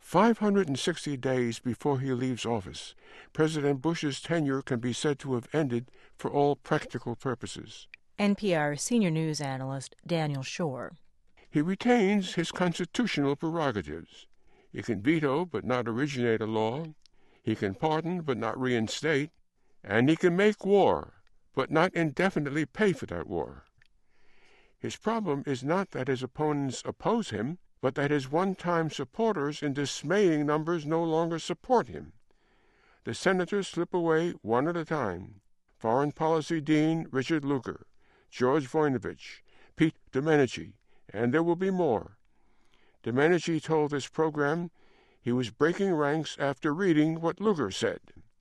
560 days before he leaves office, President Bush's tenure can be said to have ended for all practical purposes. NPR senior news analyst Daniel Schorr. He retains his constitutional prerogatives. He can veto but not originate a law. He can pardon but not reinstate. And he can make war but not indefinitely pay for that war. His problem is not that his opponents oppose him, but that his one-time supporters in dismaying numbers no longer support him. The senators slip away one at a time. Foreign Policy Dean Richard Lugar, George Voinovich, Pete Domenici, and there will be more. Domenici told this program he was breaking ranks after reading what Lugar said.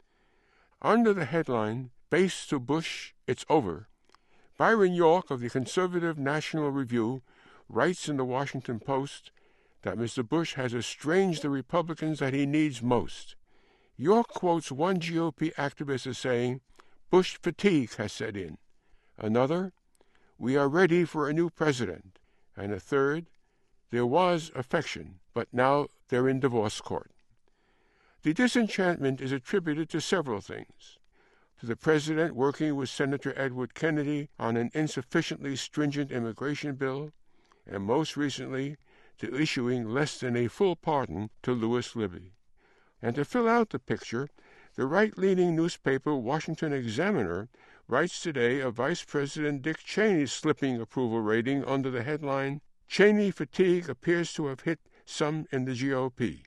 Under the headline, "Base to Bush, It's Over," Byron York of the conservative National Review writes in the Washington Post that Mr. Bush has estranged the Republicans that he needs most. York quotes one GOP activist as saying, "Bush fatigue has set in." Another, "We are ready for a new president." And a third, "There was affection, but now they're in divorce court." The disenchantment is attributed to several things. To the president working with Senator Edward Kennedy on an insufficiently stringent immigration bill, and most recently to issuing less than a full pardon to Lewis Libby. And to fill out the picture, the right-leaning newspaper Washington Examiner writes today of Vice President Dick Cheney's slipping approval rating under the headline, "Cheney fatigue appears to have hit some in the GOP."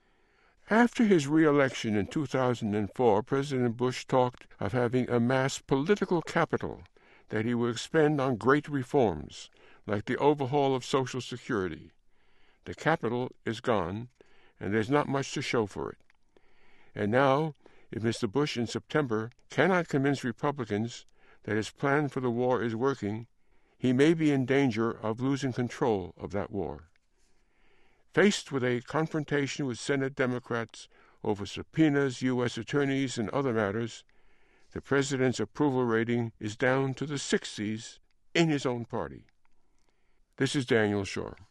After his re-election in 2004, President Bush talked of having amassed political capital that he would expend on great reforms, like the overhaul of Social Security. The capital is gone, and there's not much to show for it. And now, if Mr. Bush in September cannot convince Republicans that his plan for the war is working, he may be in danger of losing control of that war. Faced with a confrontation with Senate Democrats over subpoenas, U.S. attorneys, and other matters, the president's approval rating is down to the 60s in his own party. This is Daniel Schorr.